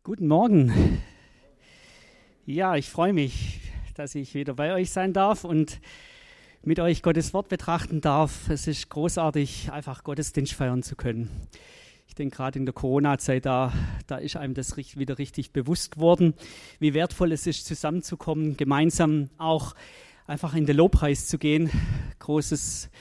Guten Morgen. Ja, ich freue mich, dass ich wieder bei euch sein darf und mit euch Gottes Wort betrachten darf. Es ist großartig, einfach Gottesdienst feiern zu können. Ich denke, gerade in der Corona-Zeit, da ist einem das wieder richtig bewusst geworden, wie wertvoll es ist, zusammenzukommen, gemeinsam auch einfach in den Lobpreis zu gehen. Großes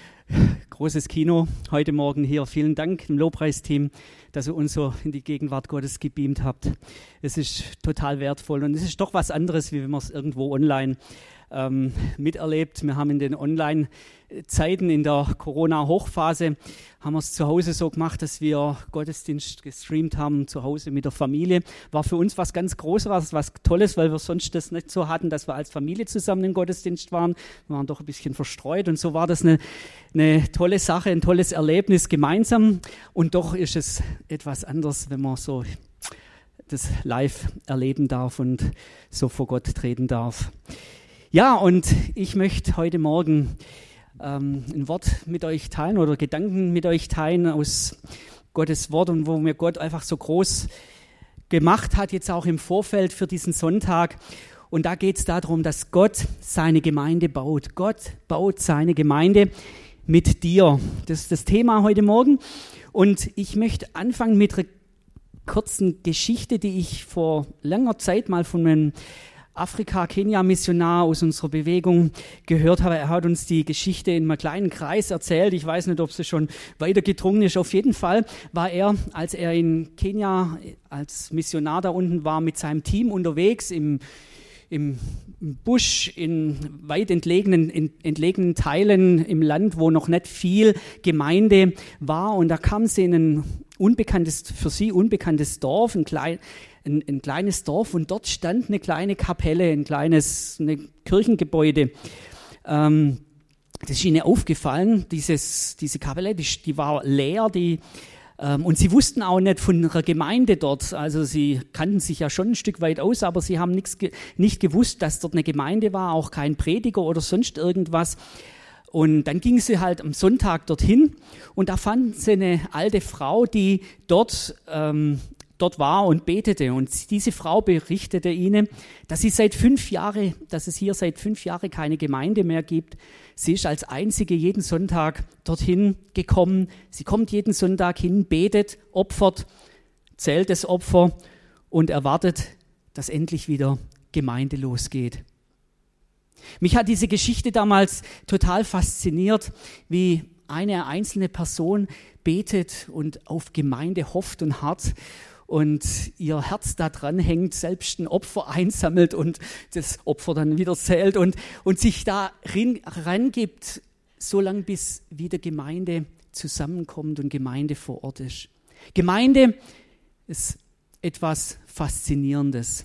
Kino heute Morgen hier. Vielen Dank dem Lobpreisteam, dass ihr uns so in die Gegenwart Gottes gebeamt habt. Es ist total wertvoll und es ist doch was anderes, wie wenn man es irgendwo online miterlebt. Wir haben in den Online-Zeiten in der Corona-Hochphase, haben wir es zu Hause so gemacht, dass wir Gottesdienst gestreamt haben, zu Hause mit der Familie. War für uns was ganz Großes, was Tolles, weil wir sonst das nicht so hatten, dass wir als Familie zusammen im Gottesdienst waren. Wir waren doch ein bisschen verstreut und so war das eine tolle Sache, ein tolles Erlebnis gemeinsam. Und doch ist es etwas anderes, wenn man so das live erleben darf und so vor Gott treten darf. Ja, und ich möchte heute Morgen ein Wort mit euch teilen oder Gedanken mit euch teilen aus Gottes Wort und wo mir Gott einfach so groß gemacht hat, jetzt auch im Vorfeld für diesen Sonntag. Und da geht es darum, dass Gott seine Gemeinde baut. Gott baut seine Gemeinde mit dir. Das ist das Thema heute Morgen. Und ich möchte anfangen mit einer kurzen Geschichte, die ich vor langer Zeit mal von einem Afrika-Kenia-Missionar aus unserer Bewegung gehört habe. Er hat uns die Geschichte in einem kleinen Kreis erzählt. Ich weiß nicht, ob sie schon weitergedrungen ist. Auf jeden Fall war er, als er in Kenia als Missionar da unten war, mit seinem Team unterwegs im Busch, in weit entlegenen Teilen im Land, wo noch nicht viel Gemeinde war. Und da kamen sie in ein für sie unbekanntes Dorf, ein kleines Dorf, und dort stand eine kleine Kapelle, ein Kirchengebäude. Das ist ihnen aufgefallen, diese Kapelle, die war leer, und sie wussten auch nicht von ihrer Gemeinde dort. Also sie kannten sich ja schon ein Stück weit aus, aber sie haben nicht gewusst, dass dort eine Gemeinde war, auch kein Prediger oder sonst irgendwas. Und dann gingen sie halt am Sonntag dorthin und da fanden sie eine alte Frau, die dort war und betete. Und diese Frau berichtete ihnen, dass es hier seit 5 Jahren keine Gemeinde mehr gibt. Sie ist als einzige jeden Sonntag dorthin gekommen. Sie kommt jeden Sonntag hin, betet, opfert, zählt das Opfer und erwartet, dass endlich wieder Gemeinde losgeht. Mich hat diese Geschichte damals total fasziniert, wie eine einzelne Person betet und auf Gemeinde hofft und harrt und ihr Herz da dran hängt, selbst ein Opfer einsammelt und das Opfer dann wieder zählt und sich da rangibt, solange bis wieder Gemeinde zusammenkommt und Gemeinde vor Ort ist. Gemeinde ist etwas Faszinierendes.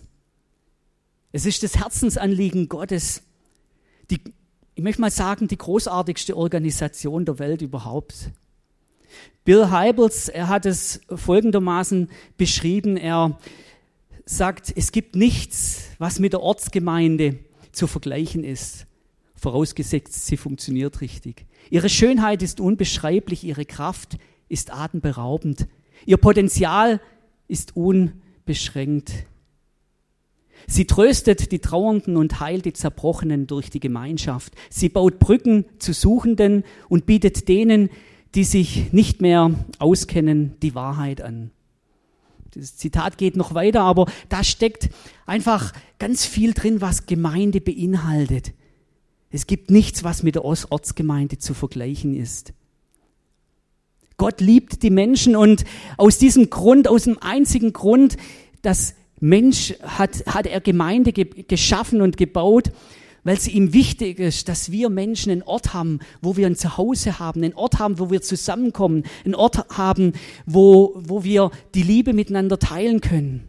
Es ist das Herzensanliegen Gottes. Ich möchte mal sagen, die großartigste Organisation der Welt überhaupt. Bill Hybels, er hat es folgendermaßen beschrieben, er sagt, es gibt nichts, was mit der Ortsgemeinde zu vergleichen ist, vorausgesetzt, sie funktioniert richtig. Ihre Schönheit ist unbeschreiblich, ihre Kraft ist atemberaubend, ihr Potenzial ist unbeschränkt. Sie tröstet die Trauernden und heilt die Zerbrochenen durch die Gemeinschaft. Sie baut Brücken zu Suchenden und bietet denen, die sich nicht mehr auskennen, die Wahrheit an. Das Zitat geht noch weiter, aber da steckt einfach ganz viel drin, was Gemeinde beinhaltet. Es gibt nichts, was mit der Ortsgemeinde zu vergleichen ist. Gott liebt die Menschen und aus dem einzigen Grund, dass Mensch hat er Gemeinde geschaffen und gebaut, weil es ihm wichtig ist, dass wir Menschen einen Ort haben, wo wir ein Zuhause haben, einen Ort haben, wo wir zusammenkommen, einen Ort haben, wo wir die Liebe miteinander teilen können.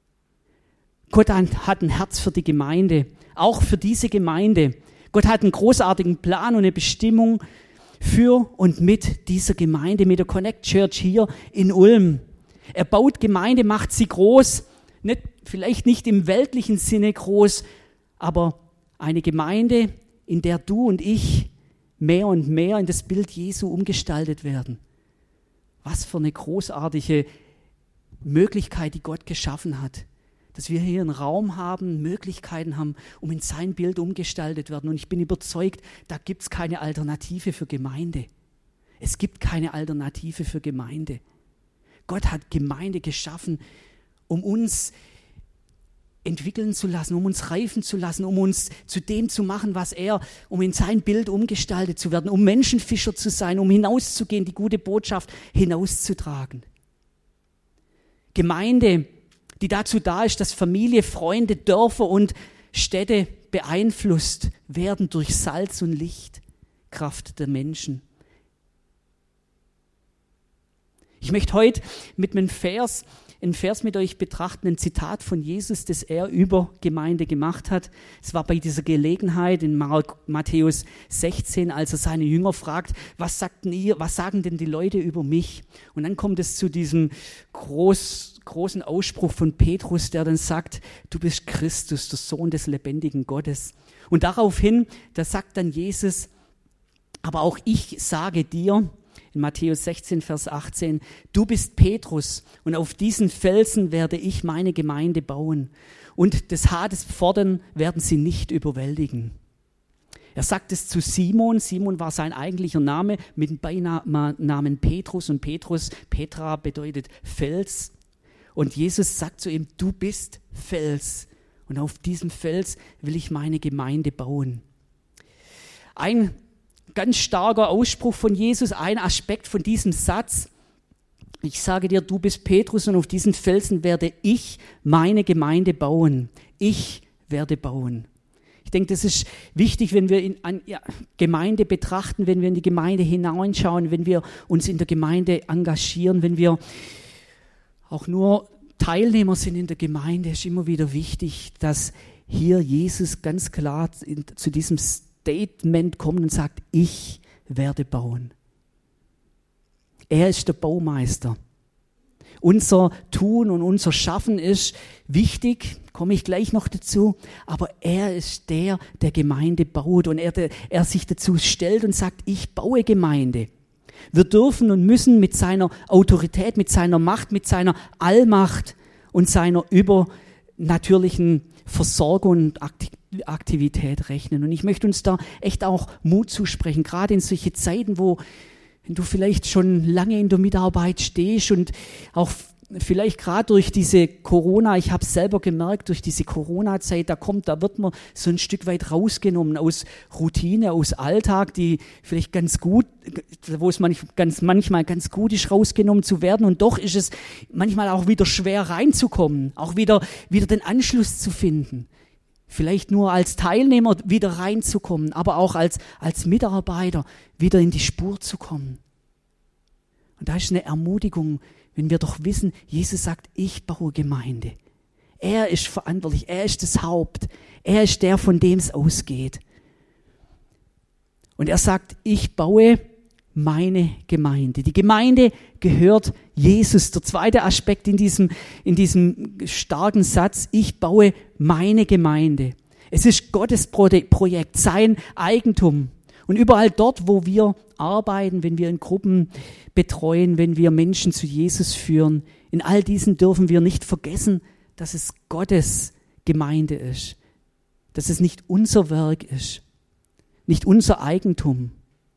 Gott hat ein Herz für die Gemeinde, auch für diese Gemeinde. Gott hat einen großartigen Plan und eine Bestimmung für und mit dieser Gemeinde, mit der Connect Church hier in Ulm. Er baut Gemeinde, macht sie groß, vielleicht nicht im weltlichen Sinne groß, aber eine Gemeinde, in der du und ich mehr und mehr in das Bild Jesu umgestaltet werden. Was für eine großartige Möglichkeit, die Gott geschaffen hat. Dass wir hier einen Raum haben, Möglichkeiten haben, um in sein Bild umgestaltet werden. Und ich bin überzeugt, da gibt es keine Alternative für Gemeinde. Es gibt keine Alternative für Gemeinde. Gott hat Gemeinde geschaffen, um uns entwickeln zu lassen, um uns reifen zu lassen, um uns zu dem zu machen, um in sein Bild umgestaltet zu werden, um Menschenfischer zu sein, um hinauszugehen, die gute Botschaft hinauszutragen. Gemeinde, die dazu da ist, dass Familie, Freunde, Dörfer und Städte beeinflusst werden durch Salz und Licht, Kraft der Menschen. Ich möchte heute mit einem Vers mit euch betrachten, ein Zitat von Jesus, das er über Gemeinde gemacht hat. Es war bei dieser Gelegenheit in Matthäus 16, als er seine Jünger fragt, was sagen denn die Leute über mich? Und dann kommt es zu diesem großen Ausspruch von Petrus, der dann sagt, du bist Christus, der Sohn des lebendigen Gottes. Und daraufhin, da sagt dann Jesus, aber auch ich sage dir, in Matthäus 16, Vers 18, du bist Petrus und auf diesen Felsen werde ich meine Gemeinde bauen und des Hades Pforten werden sie nicht überwältigen. Er sagt es zu Simon. Simon war sein eigentlicher Name mit dem Beinamen Petrus und Petra bedeutet Fels. Und Jesus sagt zu ihm, du bist Fels und auf diesem Fels will ich meine Gemeinde bauen. Ein ganz starker Ausspruch von Jesus, ein Aspekt von diesem Satz. Ich sage dir, du bist Petrus und auf diesen Felsen werde ich meine Gemeinde bauen. Ich werde bauen. Ich denke, das ist wichtig, wenn wir Gemeinde betrachten, wenn wir in die Gemeinde hineinschauen, wenn wir uns in der Gemeinde engagieren, wenn wir auch nur Teilnehmer sind in der Gemeinde, ist immer wieder wichtig, dass hier Jesus ganz klar zu diesem Statement kommt und sagt, ich werde bauen. Er ist der Baumeister. Unser Tun und unser Schaffen ist wichtig, komme ich gleich noch dazu, aber er ist der Gemeinde baut und er sich dazu stellt und sagt, ich baue Gemeinde. Wir dürfen und müssen mit seiner Autorität, mit seiner Macht, mit seiner Allmacht und seiner übernatürlichen Versorgung und Aktivität rechnen. Und ich möchte uns da echt auch Mut zusprechen, gerade in solche Zeiten, wenn du vielleicht schon lange in der Mitarbeit stehst und auch vielleicht gerade durch diese Corona, ich habe es selber gemerkt, durch diese Corona-Zeit, da wird man so ein Stück weit rausgenommen aus Routine, aus Alltag, die vielleicht ganz gut, wo es manchmal ganz gut ist, rausgenommen zu werden. Und doch ist es manchmal auch wieder schwer reinzukommen, auch wieder den Anschluss zu finden. Vielleicht nur als Teilnehmer wieder reinzukommen, aber auch als Mitarbeiter wieder in die Spur zu kommen. Und da ist eine Ermutigung, wenn wir doch wissen, Jesus sagt, ich baue Gemeinde. Er ist verantwortlich, er ist das Haupt, er ist der, von dem es ausgeht. Und er sagt, ich baue meine Gemeinde. Die Gemeinde gehört Jesus. Der zweite Aspekt in diesem starken Satz, ich baue meine Gemeinde. Es ist Gottes Projekt, sein Eigentum. Und überall dort, wo wir arbeiten, wenn wir in Gruppen betreuen, wenn wir Menschen zu Jesus führen, in all diesen dürfen wir nicht vergessen, dass es Gottes Gemeinde ist. Dass es nicht unser Werk ist, nicht unser Eigentum.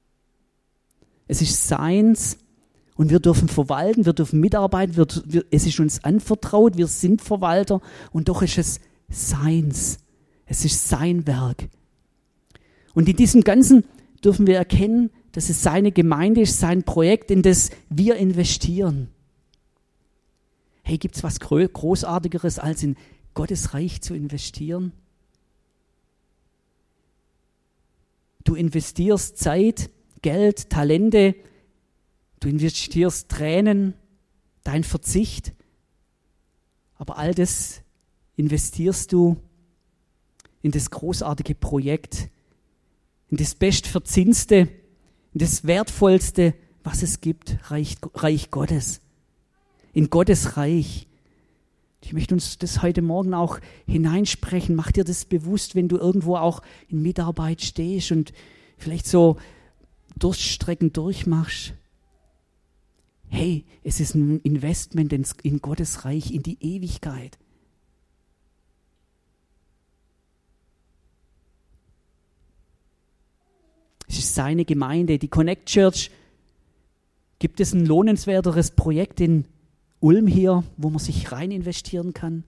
Es ist seins und wir dürfen verwalten, wir dürfen mitarbeiten, es ist uns anvertraut, wir sind Verwalter und doch ist es seins. Es ist sein Werk. Und in diesem Ganzen dürfen wir erkennen, dass es seine Gemeinde ist, sein Projekt, in das wir investieren. Hey, gibt es was Großartigeres, als in Gottes Reich zu investieren? Du investierst Zeit, Geld, Talente, du investierst Tränen, dein Verzicht, aber all das investierst du in das großartige Projekt, in das bestverzinste, in das wertvollste, was es gibt, Reich Gottes, in Gottes Reich. Ich möchte uns das heute Morgen auch hineinsprechen. Mach dir das bewusst, wenn du irgendwo auch in Mitarbeit stehst und vielleicht so Durststrecken durchmachst. Hey, es ist ein Investment in Gottes Reich, in die Ewigkeit. Es ist seine Gemeinde, die Connect Church. Gibt es ein lohnenswerteres Projekt in Ulm hier, wo man sich rein investieren kann?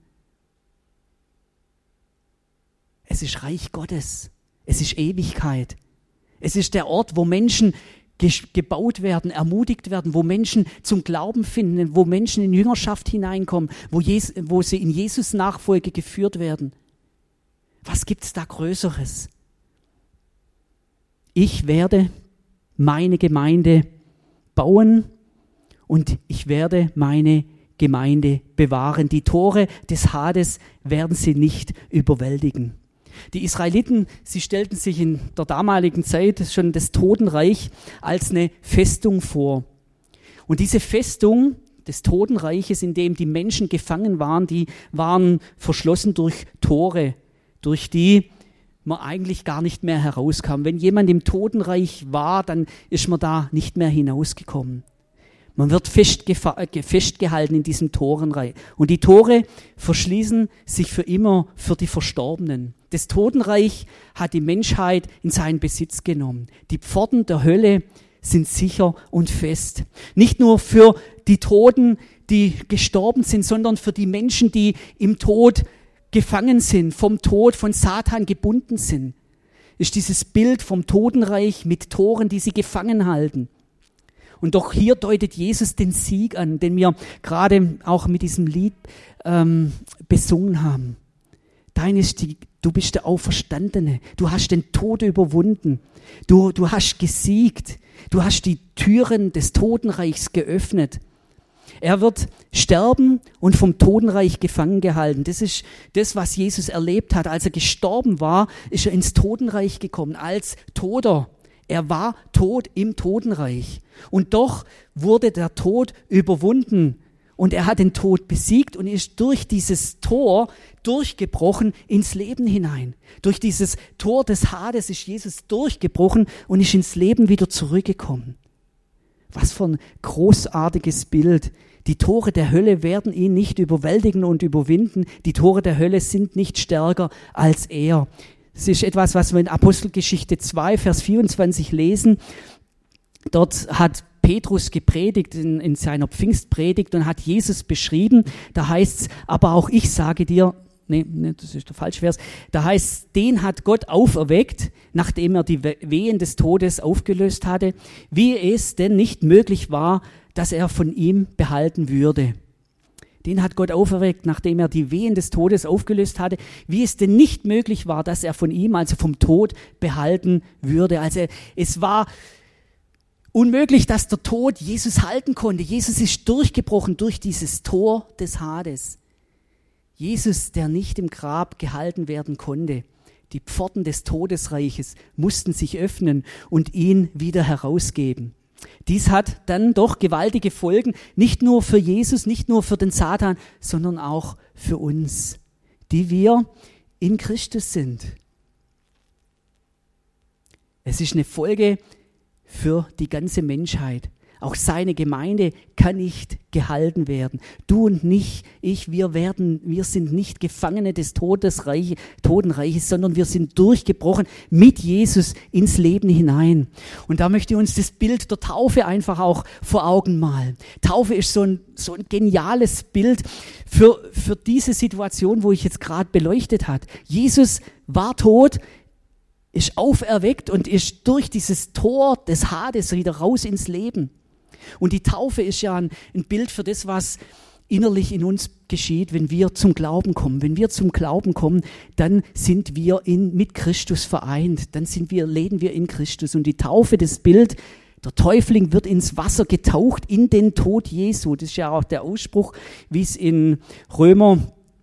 Es ist Reich Gottes. Es ist Ewigkeit. Es ist der Ort, wo Menschen gebaut werden, ermutigt werden, wo Menschen zum Glauben finden, wo Menschen in Jüngerschaft hineinkommen, wo sie in Jesus Nachfolge geführt werden. Was gibt es da Größeres? Ich werde meine Gemeinde bauen und ich werde meine Gemeinde bewahren. Die Tore des Hades werden sie nicht überwältigen. Die Israeliten, sie stellten sich in der damaligen Zeit schon das Totenreich als eine Festung vor. Und diese Festung des Totenreiches, in dem die Menschen gefangen waren, die waren verschlossen durch Tore, durch die man eigentlich gar nicht mehr herauskam. Wenn jemand im Totenreich war, dann ist man da nicht mehr hinausgekommen. Man wird festgehalten in diesem Torenreich. Und die Tore verschließen sich für immer für die Verstorbenen. Das Totenreich hat die Menschheit in seinen Besitz genommen. Die Pforten der Hölle sind sicher und fest. Nicht nur für die Toten, die gestorben sind, sondern für die Menschen, die im Tod gefangen sind, vom Tod, von Satan gebunden sind. Ist dieses Bild vom Totenreich mit Toren, die sie gefangen halten. Und doch hier deutet Jesus den Sieg an, den wir gerade auch mit diesem Lied besungen haben. Du bist der Auferstandene. Du hast den Tod überwunden. Du hast gesiegt. Du hast die Türen des Totenreichs geöffnet. Er wird sterben und vom Totenreich gefangen gehalten. Das ist das, was Jesus erlebt hat. Als er gestorben war, ist er ins Totenreich gekommen als Toter. Er war tot im Totenreich. Und doch wurde der Tod überwunden. Und er hat den Tod besiegt und ist durch dieses Tor durchgebrochen ins Leben hinein. Durch dieses Tor des Hades ist Jesus durchgebrochen und ist ins Leben wieder zurückgekommen. Was für ein großartiges Bild. Die Tore der Hölle werden ihn nicht überwältigen und überwinden. Die Tore der Hölle sind nicht stärker als er. Das ist etwas, was wir in Apostelgeschichte 2, Vers 24 lesen. Dort hat Petrus gepredigt in seiner Pfingstpredigt und hat Jesus beschrieben. Da heißt es, aber auch ich sage dir, das ist der falsche Vers, da heißt es, den hat Gott auferweckt, nachdem er die Wehen des Todes aufgelöst hatte, wie es denn nicht möglich war, dass er von ihm behalten würde. Den hat Gott auferweckt, nachdem er die Wehen des Todes aufgelöst hatte, wie es denn nicht möglich war, dass er von ihm, also vom Tod, behalten würde. Also es war unmöglich, dass der Tod Jesus halten konnte. Jesus ist durchgebrochen durch dieses Tor des Hades. Jesus, der nicht im Grab gehalten werden konnte. Die Pforten des Todesreiches mussten sich öffnen und ihn wieder herausgeben. Dies hat dann doch gewaltige Folgen, nicht nur für Jesus, nicht nur für den Satan, sondern auch für uns, die wir in Christus sind. Es ist eine Folge für die ganze Menschheit. Auch seine Gemeinde kann nicht gehalten werden. Du und nicht ich, wir sind nicht Gefangene des Totenreiches, sondern wir sind durchgebrochen mit Jesus ins Leben hinein. Und da möchte ich uns das Bild der Taufe einfach auch vor Augen malen. Taufe ist so ein geniales Bild für diese Situation, wo ich jetzt gerade beleuchtet habe. Jesus war tot, ist auferweckt und ist durch dieses Tor des Hades wieder raus ins Leben. Und die Taufe ist ja ein Bild für das, was innerlich in uns geschieht, wenn wir zum Glauben kommen. Wenn wir zum Glauben kommen, dann sind wir mit Christus vereint. Dann leben wir in Christus. Und die Taufe, das Bild, der Täufling wird ins Wasser getaucht, in den Tod Jesu. Das ist ja auch der Ausspruch, wie es in Römer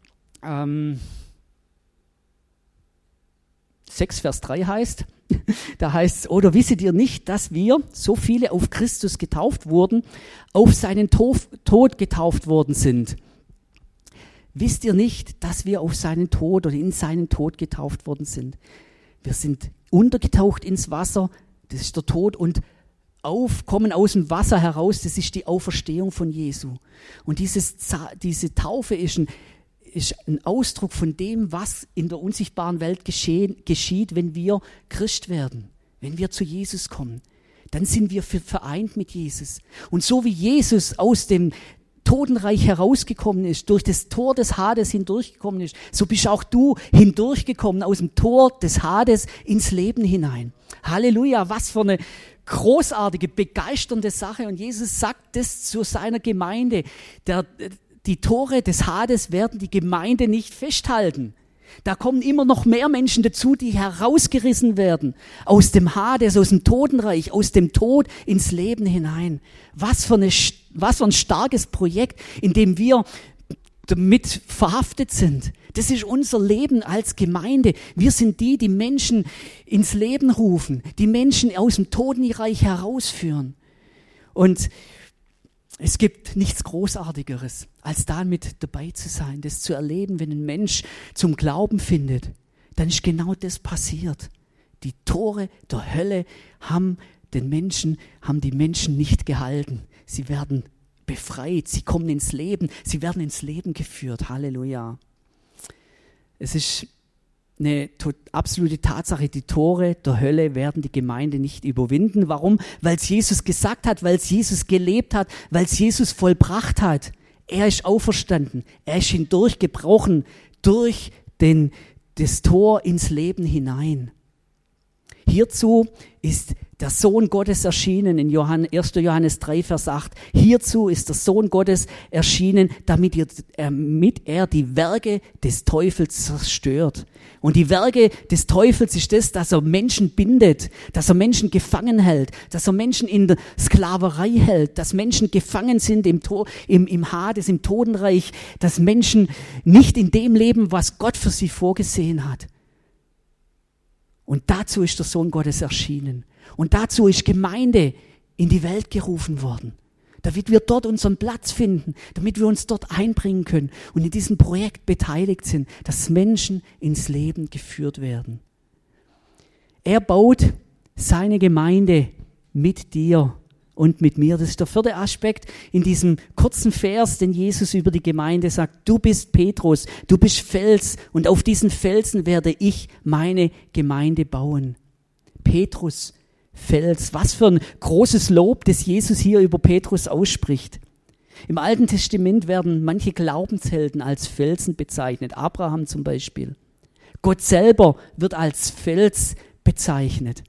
6, Vers 3 heißt. Da heißt es, oder wisset ihr nicht, dass wir, so viele auf Christus getauft wurden, auf seinen Tod getauft worden sind? Wisst ihr nicht, dass wir auf seinen Tod oder in seinen Tod getauft worden sind? Wir sind untergetaucht ins Wasser, das ist der Tod, und Aufkommen aus dem Wasser heraus, das ist die Auferstehung von Jesu. Und diese Taufe ist ein Ausdruck von dem, was in der unsichtbaren Welt geschieht, wenn wir Christ werden, wenn wir zu Jesus kommen. Dann sind wir vereint mit Jesus. Und so wie Jesus aus dem Totenreich herausgekommen ist, durch das Tor des Hades hindurchgekommen ist, so bist auch du hindurchgekommen aus dem Tor des Hades ins Leben hinein. Halleluja, was für eine großartige, begeisternde Sache. Und Jesus sagt das zu seiner Gemeinde. Die Tore des Hades werden die Gemeinde nicht festhalten. Da kommen immer noch mehr Menschen dazu, die herausgerissen werden aus dem Hades, aus dem Totenreich, aus dem Tod ins Leben hinein. Was für ein starkes Projekt, in dem wir damit verhaftet sind. Das ist unser Leben als Gemeinde. Wir sind die Menschen ins Leben rufen, die Menschen aus dem Totenreich herausführen. Und es gibt nichts Großartigeres, als da mit dabei zu sein, das zu erleben, wenn ein Mensch zum Glauben findet. Dann ist genau das passiert. Die Tore der Hölle haben die Menschen nicht gehalten. Sie werden befreit, sie kommen ins Leben, sie werden ins Leben geführt. Halleluja. Es ist eine absolute Tatsache, die Tore der Hölle werden die Gemeinde nicht überwinden. Warum? Weil es Jesus gesagt hat, weil es Jesus gelebt hat, weil es Jesus vollbracht hat. Er ist auferstanden, er ist hindurchgebrochen durch das Tor ins Leben hinein. Hierzu ist der Sohn Gottes erschienen in 1. Johannes 3, Vers 8. Hierzu ist der Sohn Gottes erschienen, damit er die Werke des Teufels zerstört. Und die Werke des Teufels ist das, dass er Menschen bindet, dass er Menschen gefangen hält, dass er Menschen in der Sklaverei hält, dass Menschen gefangen sind im Hades, im Totenreich, dass Menschen nicht in dem leben, was Gott für sie vorgesehen hat. Und dazu ist der Sohn Gottes erschienen. Und dazu ist Gemeinde in die Welt gerufen worden. Damit wir dort unseren Platz finden, damit wir uns dort einbringen können und in diesem Projekt beteiligt sind, dass Menschen ins Leben geführt werden. Er baut seine Gemeinde mit dir und mit mir. Das ist der 4. Aspekt in diesem kurzen Vers, den Jesus über die Gemeinde sagt. Du bist Petrus, du bist Fels und auf diesen Felsen werde ich meine Gemeinde bauen. Petrus, Fels, was für ein großes Lob, das Jesus hier über Petrus ausspricht. Im Alten Testament werden manche Glaubenshelden als Felsen bezeichnet, Abraham zum Beispiel. Gott selber wird als Fels bezeichnet.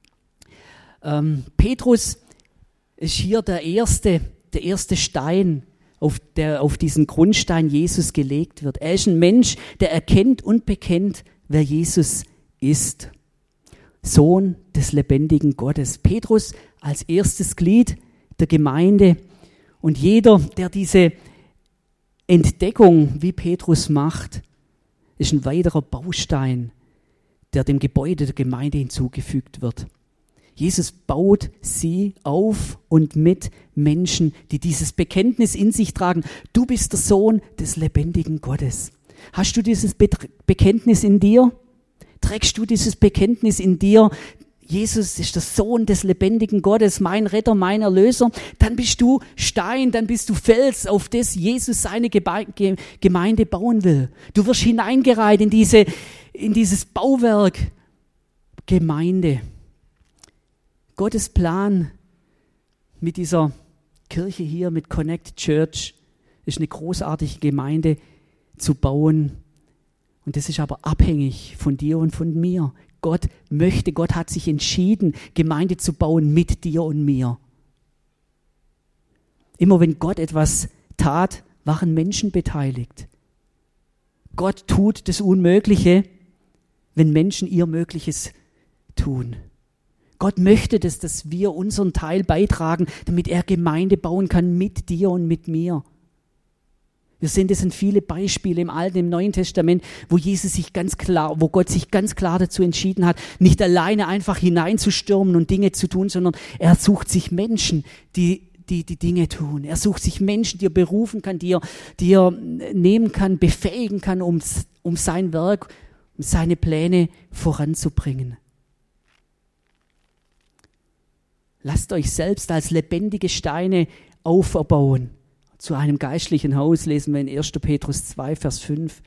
Petrus ist hier der erste Stein, auf diesen Grundstein Jesus gelegt wird. Er ist ein Mensch, der erkennt und bekennt, wer Jesus ist. Sohn des lebendigen Gottes. Petrus als erstes Glied der Gemeinde. Und jeder, der diese Entdeckung wie Petrus macht, ist ein weiterer Baustein, der dem Gebäude der Gemeinde hinzugefügt wird. Jesus baut sie auf und mit Menschen, die dieses Bekenntnis in sich tragen. Du bist der Sohn des lebendigen Gottes. Hast du dieses Bekenntnis in dir? Trägst du dieses Bekenntnis in dir? Jesus ist der Sohn des lebendigen Gottes, mein Retter, mein Erlöser. Dann bist du Stein, dann bist du Fels, auf das Jesus seine Gemeinde bauen will. Du wirst hineingereiht in dieses Bauwerk Gemeinde. Gottes Plan mit dieser Kirche hier, mit Connect Church, ist eine großartige Gemeinde zu bauen. Und das ist aber abhängig von dir und von mir. Gott hat sich entschieden, Gemeinde zu bauen mit dir und mir. Immer wenn Gott etwas tat, waren Menschen beteiligt. Gott tut das Unmögliche, wenn Menschen ihr Mögliches tun. Gott möchte das, dass wir unseren Teil beitragen, damit er Gemeinde bauen kann mit dir und mit mir. Wir sehen das in viele Beispiele im Alten, im Neuen Testament, wo Gott sich ganz klar dazu entschieden hat, nicht alleine einfach hineinzustürmen und Dinge zu tun, sondern er sucht sich Menschen, die Dinge tun. Er sucht sich Menschen, die er berufen kann, die er nehmen kann, befähigen kann, um sein Werk, um seine Pläne voranzubringen. Lasst euch selbst als lebendige Steine auferbauen. Zu einem geistlichen Haus lesen wir in 1. Petrus 2, Vers 5.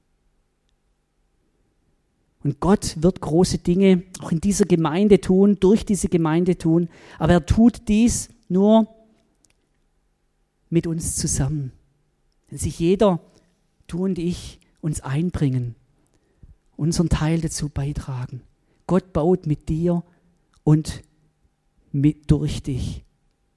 Und Gott wird große Dinge auch in dieser Gemeinde tun, durch diese Gemeinde tun. Aber er tut dies nur mit uns zusammen. Wenn sich jeder, du und ich, uns einbringen, unseren Teil dazu beitragen. Gott baut mit dir und durch dich.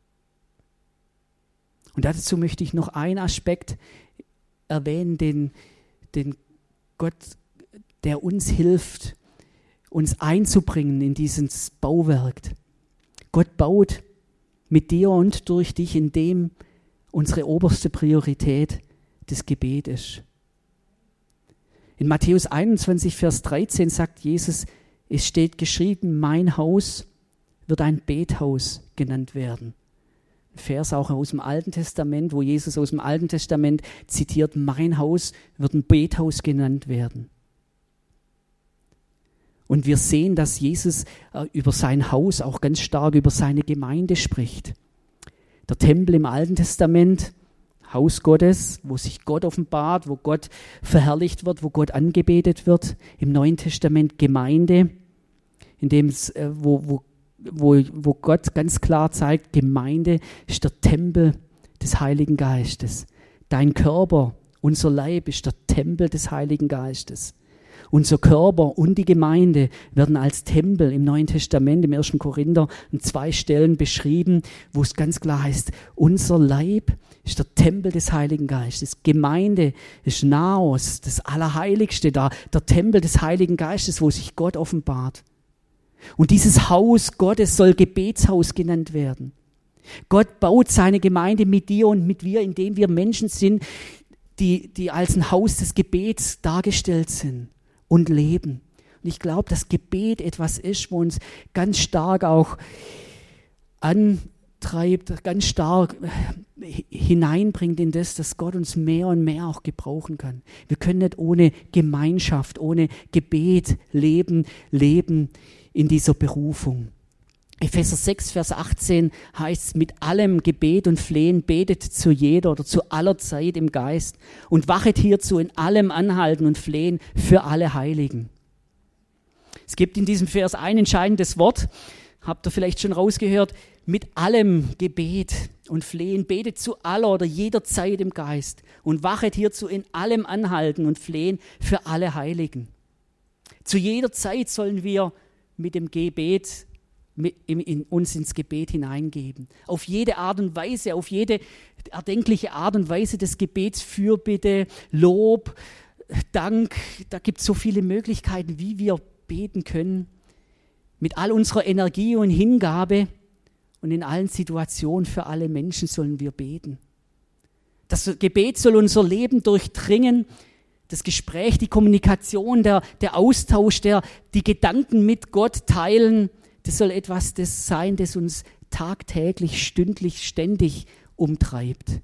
Und dazu möchte ich noch einen Aspekt erwähnen, den Gott, der uns hilft, uns einzubringen in dieses Bauwerk. Gott baut mit dir und durch dich, indem unsere oberste Priorität das Gebet ist. In Matthäus 21, Vers 13 sagt Jesus, es steht geschrieben, mein Haus wird ein Bethaus genannt werden. Ein Vers auch aus dem Alten Testament, wo Jesus aus dem Alten Testament zitiert, mein Haus wird ein Bethaus genannt werden. Und wir sehen, dass Jesus über sein Haus auch ganz stark über seine Gemeinde spricht. Der Tempel im Alten Testament, Haus Gottes, wo sich Gott offenbart, wo Gott verherrlicht wird, wo Gott angebetet wird. Im Neuen Testament Gemeinde, in dem wo Gott ganz klar zeigt, Gemeinde ist der Tempel des Heiligen Geistes. Dein Körper, unser Leib ist der Tempel des Heiligen Geistes. Unser Körper und die Gemeinde werden als Tempel im Neuen Testament, im 1. Korinther, an 2 Stellen beschrieben, wo es ganz klar heißt, unser Leib ist der Tempel des Heiligen Geistes. Gemeinde ist Naos, das Allerheiligste da, der Tempel des Heiligen Geistes, wo sich Gott offenbart. Und dieses Haus Gottes soll Gebetshaus genannt werden. Gott baut seine Gemeinde mit dir und mit mir, indem wir Menschen sind, die als ein Haus des Gebets dargestellt sind und leben. Und ich glaube, dass Gebet etwas ist, wo uns ganz stark auch antreibt, ganz stark hineinbringt in das, dass Gott uns mehr und mehr auch gebrauchen kann. Wir können nicht ohne Gemeinschaft, ohne Gebet leben in dieser Berufung. Epheser 6, Vers 18 heißt es, mit allem Gebet und Flehen betet zu jeder oder zu aller Zeit im Geist und wachet hierzu in allem Anhalten und Flehen für alle Heiligen. Es gibt in diesem Vers ein entscheidendes Wort, habt ihr vielleicht schon rausgehört, mit allem Gebet und Flehen betet zu aller oder jeder Zeit im Geist und wachet hierzu in allem Anhalten und Flehen für alle Heiligen. Zu jeder Zeit sollen wir mit dem Gebet uns ins Gebet hineingeben. Auf jede Art und Weise, auf jede erdenkliche Art und Weise des Gebets, Fürbitte, Lob, Dank. Da gibt es so viele Möglichkeiten, wie wir beten können. Mit all unserer Energie und Hingabe und in allen Situationen für alle Menschen sollen wir beten. Das Gebet soll unser Leben durchdringen. Das Gespräch, die Kommunikation, der Austausch, die Gedanken mit Gott teilen, das soll etwas sein, das uns tagtäglich, stündlich, ständig umtreibt.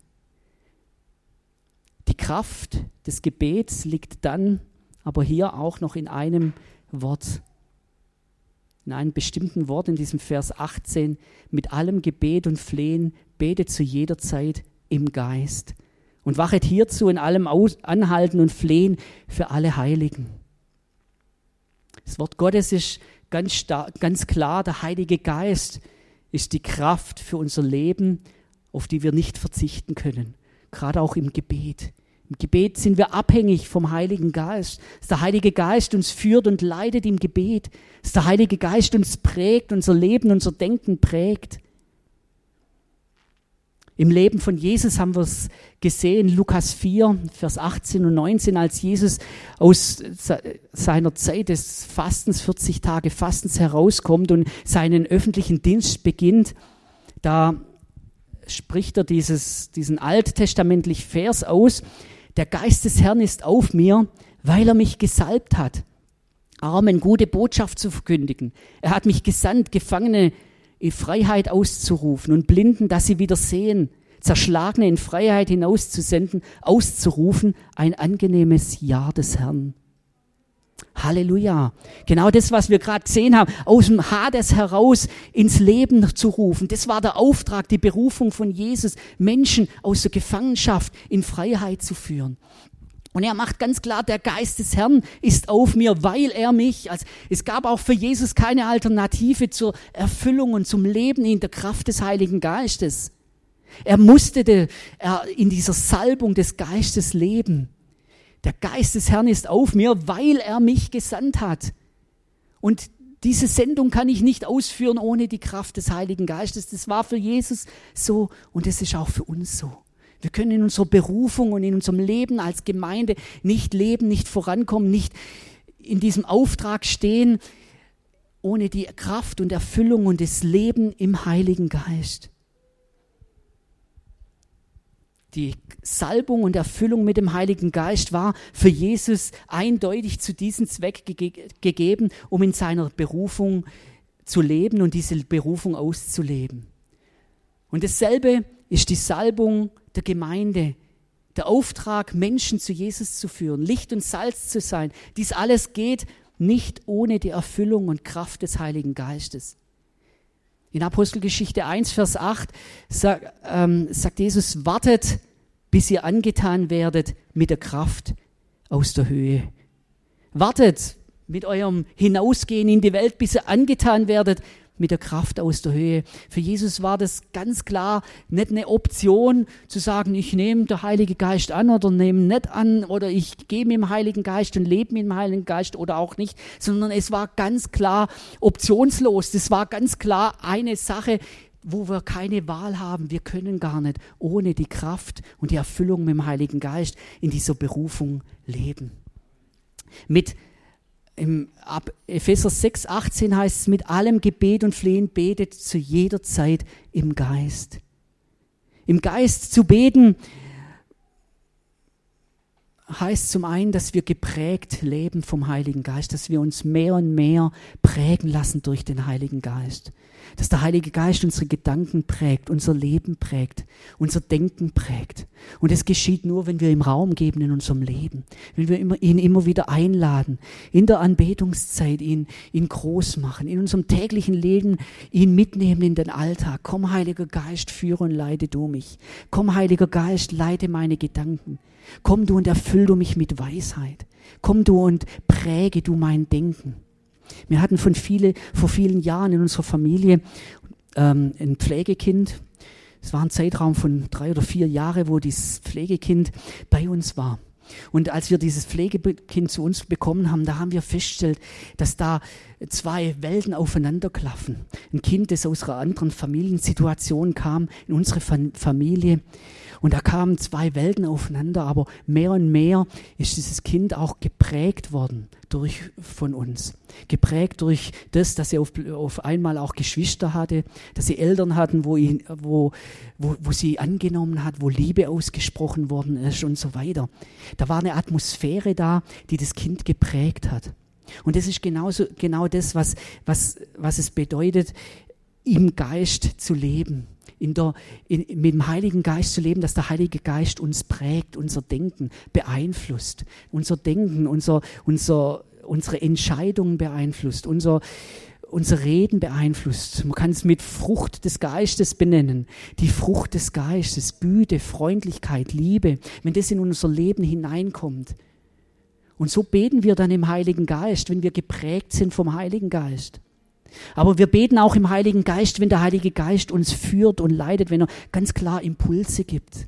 Die Kraft des Gebets liegt dann aber hier auch noch in einem Wort, in einem bestimmten Wort in diesem Vers 18. Mit allem Gebet und Flehen betet zu jeder Zeit im Geist und wachet hierzu in allem Anhalten und Flehen für alle Heiligen. Das Wort Gottes ist ganz klar, der Heilige Geist ist die Kraft für unser Leben, auf die wir nicht verzichten können. Gerade auch im Gebet. Im Gebet sind wir abhängig vom Heiligen Geist. Dass der Heilige Geist uns führt und leitet im Gebet. Dass der Heilige Geist uns prägt, unser Leben, unser Denken prägt. Im Leben von Jesus haben wir es gesehen, Lukas 4, Vers 18 und 19, als Jesus aus seiner Zeit des Fastens, 40 Tage Fastens herauskommt und seinen öffentlichen Dienst beginnt, da spricht er diesen alttestamentlichen Vers aus, der Geist des Herrn ist auf mir, weil er mich gesalbt hat, Armen gute Botschaft zu verkündigen. Er hat mich gesandt, Gefangene in Freiheit auszurufen und Blinden, dass sie wieder sehen, Zerschlagene in Freiheit hinauszusenden, auszurufen, ein angenehmes Jahr des Herrn. Halleluja. Genau das, was wir gerade gesehen haben, aus dem Hades heraus ins Leben zu rufen. Das war der Auftrag, die Berufung von Jesus, Menschen aus der Gefangenschaft in Freiheit zu führen. Und er macht ganz klar, der Geist des Herrn ist auf mir, weil er mich, also es gab auch für Jesus keine Alternative zur Erfüllung und zum Leben in der Kraft des Heiligen Geistes. Er musste in dieser Salbung des Geistes leben. Der Geist des Herrn ist auf mir, weil er mich gesandt hat. Und diese Sendung kann ich nicht ausführen ohne die Kraft des Heiligen Geistes. Das war für Jesus so und das ist auch für uns so. Wir können in unserer Berufung und in unserem Leben als Gemeinde nicht leben, nicht vorankommen, nicht in diesem Auftrag stehen, ohne die Kraft und Erfüllung und das Leben im Heiligen Geist. Die Salbung und Erfüllung mit dem Heiligen Geist war für Jesus eindeutig zu diesem Zweck gegeben, um in seiner Berufung zu leben und diese Berufung auszuleben. Und dasselbe ist die Salbung der Gemeinde, der Auftrag, Menschen zu Jesus zu führen, Licht und Salz zu sein. Dies alles geht nicht ohne die Erfüllung und Kraft des Heiligen Geistes. In Apostelgeschichte 1, Vers 8 sagt Jesus, wartet, bis ihr angetan werdet mit der Kraft aus der Höhe. Wartet mit eurem Hinausgehen in die Welt, bis ihr angetan werdet mit der Kraft aus der Höhe. Für Jesus war das ganz klar nicht eine Option, zu sagen, ich nehme den Heiligen Geist an oder nehme nicht an oder ich gehe mit dem Heiligen Geist und lebe mit dem Heiligen Geist oder auch nicht, sondern es war ganz klar optionslos. Das war ganz klar eine Sache, wo wir keine Wahl haben. Wir können gar nicht ohne die Kraft und die Erfüllung mit dem Heiligen Geist in dieser Berufung leben. Ab Epheser 6, 18 heißt es, mit allem Gebet und Flehen betet zu jeder Zeit im Geist. Im Geist zu beten heißt zum einen, dass wir geprägt leben vom Heiligen Geist, dass wir uns mehr und mehr prägen lassen durch den Heiligen Geist. Dass der Heilige Geist unsere Gedanken prägt, unser Leben prägt, unser Denken prägt. Und es geschieht nur, wenn wir ihm Raum geben in unserem Leben, wenn wir ihn immer wieder einladen, in der Anbetungszeit ihn groß machen, in unserem täglichen Leben ihn mitnehmen in den Alltag. Komm, Heiliger Geist, führe und leite du mich. Komm, Heiliger Geist, leite meine Gedanken. Komm du und erfüll du mich mit Weisheit. Komm du und präge du mein Denken. Wir hatten vor vielen Jahren in unserer Familie ein Pflegekind. Es war ein Zeitraum von 3 oder 4 Jahren, wo dieses Pflegekind bei uns war. Und als wir dieses Pflegekind zu uns bekommen haben, da haben wir festgestellt, dass da 2 Welten aufeinanderklaffen. Ein Kind, das aus einer anderen Familiensituation kam, in unsere Familie. Und da kamen 2 Welten aufeinander, aber mehr und mehr ist dieses Kind auch geprägt worden von uns. Geprägt durch das, dass sie auf einmal auch Geschwister hatte, dass sie Eltern hatten, wo sie angenommen hat, wo Liebe ausgesprochen worden ist und so weiter. Da war eine Atmosphäre da, die das Kind geprägt hat. Und das ist genau das, was es bedeutet, im Geist zu leben. Mit dem Heiligen Geist zu leben, dass der Heilige Geist uns prägt, unser Denken beeinflusst, unser Denken, unsere Entscheidungen beeinflusst, unser Reden beeinflusst. Man kann es mit Frucht des Geistes benennen. Die Frucht des Geistes, Güte, Freundlichkeit, Liebe, wenn das in unser Leben hineinkommt. Und so beten wir dann im Heiligen Geist, wenn wir geprägt sind vom Heiligen Geist. Aber wir beten auch im Heiligen Geist, wenn der Heilige Geist uns führt und leitet, wenn er ganz klar Impulse gibt.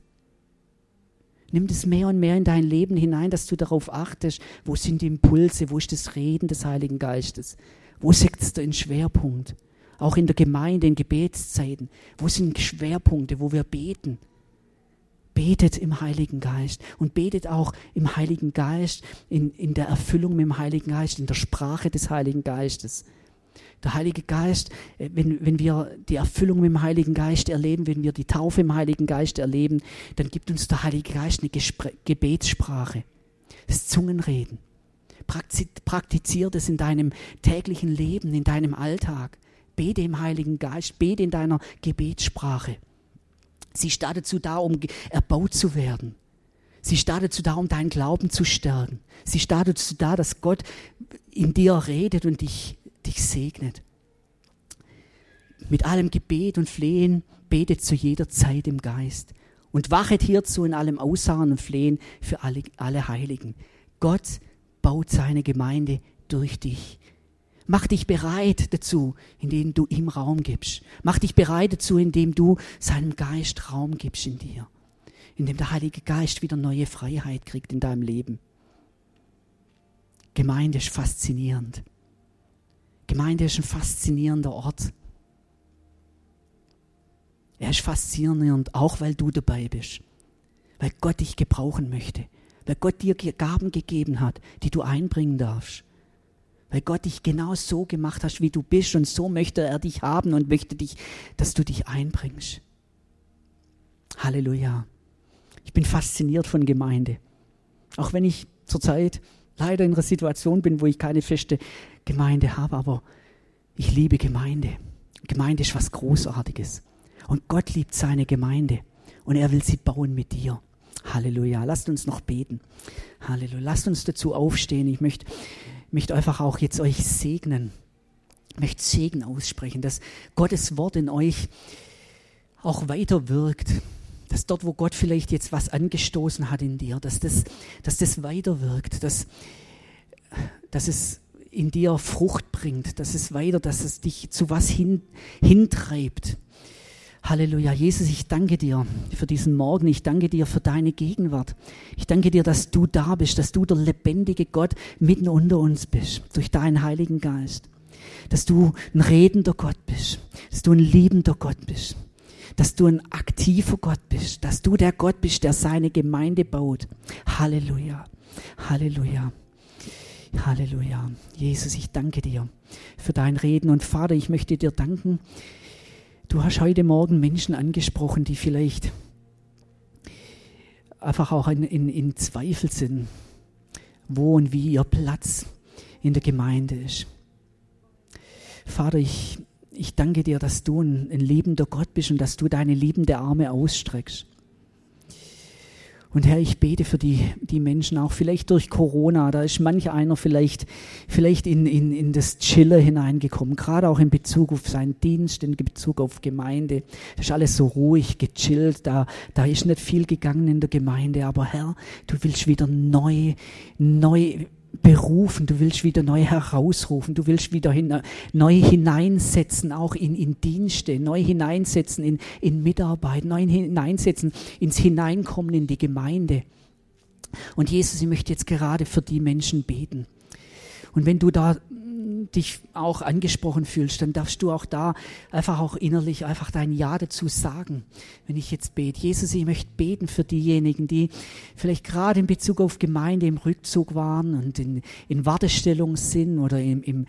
Nimm das mehr und mehr in dein Leben hinein, dass du darauf achtest, wo sind die Impulse, wo ist das Reden des Heiligen Geistes, wo setzt er den Schwerpunkt, auch in der Gemeinde, in Gebetszeiten, wo sind Schwerpunkte, wo wir beten. Betet im Heiligen Geist und betet auch im Heiligen Geist, in der Erfüllung mit dem Heiligen Geist, in der Sprache des Heiligen Geistes. Der Heilige Geist, wenn wir die Erfüllung mit dem Heiligen Geist erleben, wenn wir die Taufe im Heiligen Geist erleben, dann gibt uns der Heilige Geist eine Gebetssprache, das Zungenreden. Praktizier das in deinem täglichen Leben, in deinem Alltag. Bete im Heiligen Geist, bete in deiner Gebetssprache. Sie ist dazu da, um erbaut zu werden. Sie ist dazu da, um deinen Glauben zu stärken. Sie ist dazu da, dass Gott in dir redet und dich segnet. Mit allem Gebet und Flehen betet zu jeder Zeit im Geist und wachet hierzu in allem Ausharren und Flehen für alle Heiligen. Gott baut seine Gemeinde durch dich. Mach dich bereit dazu, indem du ihm Raum gibst. Mach dich bereit dazu, indem du seinem Geist Raum gibst in dir. Indem der Heilige Geist wieder neue Freiheit kriegt in deinem Leben. Gemeinde ist faszinierend. Gemeinde ist ein faszinierender Ort. Er ist faszinierend, auch weil du dabei bist. Weil Gott dich gebrauchen möchte. Weil Gott dir Gaben gegeben hat, die du einbringen darfst. Weil Gott dich genau so gemacht hat, wie du bist, und so möchte er dich haben und möchte dich, dass du dich einbringst. Halleluja. Ich bin fasziniert von Gemeinde. Auch wenn ich zurzeit leider in einer Situation bin, wo ich keine feste Gemeinde habe, aber ich liebe Gemeinde. Gemeinde ist was Großartiges. Und Gott liebt seine Gemeinde und er will sie bauen mit dir. Halleluja. Lasst uns noch beten. Halleluja. Lasst uns dazu aufstehen. Ich möchte einfach auch jetzt euch segnen. Ich möchte Segen aussprechen, dass Gottes Wort in euch auch weiter wirkt. Dass dort, wo Gott vielleicht jetzt was angestoßen hat in dir, dass das weiter wirkt, dass es in dir Frucht bringt, dass es dich zu was hintreibt. Halleluja. Jesus, ich danke dir für diesen Morgen. Ich danke dir für deine Gegenwart. Ich danke dir, dass du da bist, dass du der lebendige Gott mitten unter uns bist, durch deinen Heiligen Geist. Dass du ein redender Gott bist, dass du ein liebender Gott bist, dass du ein aktiver Gott bist, dass du der Gott bist, der seine Gemeinde baut. Halleluja. Halleluja. Halleluja. Jesus, ich danke dir für dein Reden. Und Vater, ich möchte dir danken. Du hast heute Morgen Menschen angesprochen, die vielleicht einfach auch in Zweifel sind, wo und wie ihr Platz in der Gemeinde ist. Vater, ich danke dir, dass du ein liebender Gott bist und dass du deine liebende Arme ausstreckst. Und Herr, ich bete für die Menschen auch, vielleicht durch Corona, da ist manch einer vielleicht in das Chiller hineingekommen, gerade auch in Bezug auf seinen Dienst, in Bezug auf Gemeinde. Das ist alles so ruhig, gechillt, da ist nicht viel gegangen in der Gemeinde, aber Herr, du willst wieder neu berufen, du willst wieder neu herausrufen, du willst wieder neu hineinsetzen, auch in Dienste, neu hineinsetzen in Mitarbeit, neu hineinsetzen ins Hineinkommen in die Gemeinde. Und Jesus, ich möchte jetzt gerade für die Menschen beten. Und wenn du da dich auch angesprochen fühlst, dann darfst du auch da einfach auch innerlich einfach dein Ja dazu sagen, wenn ich jetzt bete. Jesus, ich möchte beten für diejenigen, die vielleicht gerade in Bezug auf Gemeinde im Rückzug waren und in Wartestellung sind oder im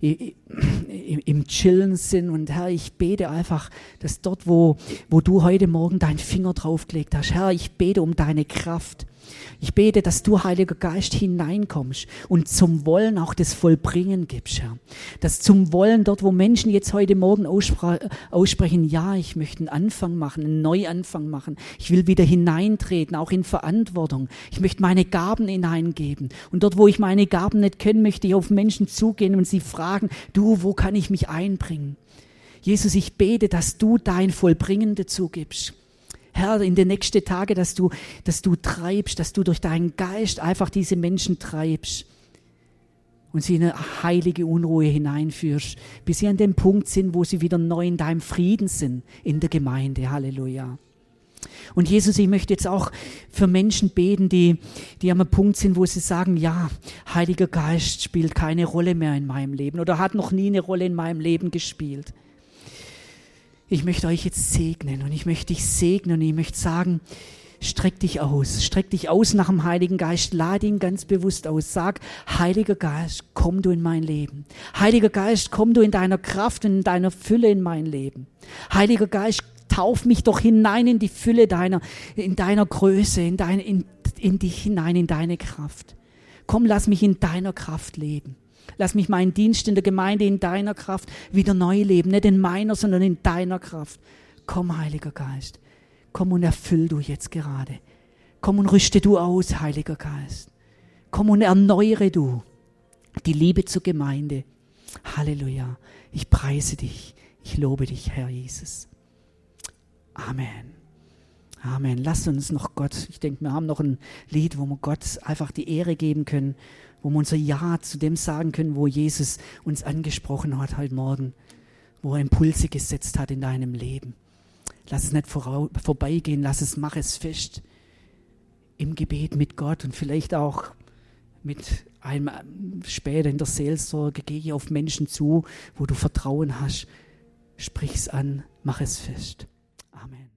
Chillen sind. Und Herr, ich bete einfach, dass dort, wo du heute Morgen deinen Finger draufgelegt hast, Herr, ich bete um deine Kraft. Ich bete, dass du, Heiliger Geist, hineinkommst und zum Wollen auch das Vollbringen gibst, Herr. Dass zum Wollen dort, wo Menschen jetzt heute Morgen aussprechen, ja, ich möchte einen Anfang machen, einen Neuanfang machen. Ich will wieder hineintreten, auch in Verantwortung. Ich möchte meine Gaben hineingeben. Und dort, wo ich meine Gaben nicht kenne, möchte ich auf Menschen zugehen und sie fragen, du, wo kann ich mich einbringen? Jesus, ich bete, dass du dein Vollbringen dazu gibst. Herr, in den nächsten Tagen, dass du treibst, dass du durch deinen Geist einfach diese Menschen treibst und sie in eine heilige Unruhe hineinführst, bis sie an dem Punkt sind, wo sie wieder neu in deinem Frieden sind, in der Gemeinde. Halleluja. Und Jesus, ich möchte jetzt auch für Menschen beten, die an einem Punkt sind, wo sie sagen, ja, Heiliger Geist spielt keine Rolle mehr in meinem Leben oder hat noch nie eine Rolle in meinem Leben gespielt. Ich möchte euch jetzt segnen und ich möchte dich segnen und ich möchte sagen, streck dich aus nach dem Heiligen Geist, lade ihn ganz bewusst aus, sag, Heiliger Geist, komm du in mein Leben. Heiliger Geist, komm du in deiner Kraft und in deiner Fülle in mein Leben. Heiliger Geist, tauf mich doch hinein in die Fülle in deiner Größe, in dich hinein, in deine Kraft. Komm, lass mich in deiner Kraft leben. Lass mich meinen Dienst in der Gemeinde in deiner Kraft wieder neu leben. Nicht in meiner, sondern in deiner Kraft. Komm, Heiliger Geist. Komm und erfüll du jetzt gerade. Komm und rüste du aus, Heiliger Geist. Komm und erneuere du die Liebe zur Gemeinde. Halleluja. Ich preise dich. Ich lobe dich, Herr Jesus. Amen. Amen. Lass uns noch Gott, ich denke, wir haben noch ein Lied, wo wir Gott einfach die Ehre geben können, wo wir unser Ja zu dem sagen können, wo Jesus uns angesprochen hat heute Morgen, wo er Impulse gesetzt hat in deinem Leben. Lass es nicht vorbeigehen, mach es fest im Gebet mit Gott und vielleicht auch mit einem später in der Seelsorge. Gehe auf Menschen zu, wo du Vertrauen hast. Sprich es an, mach es fest. Amen.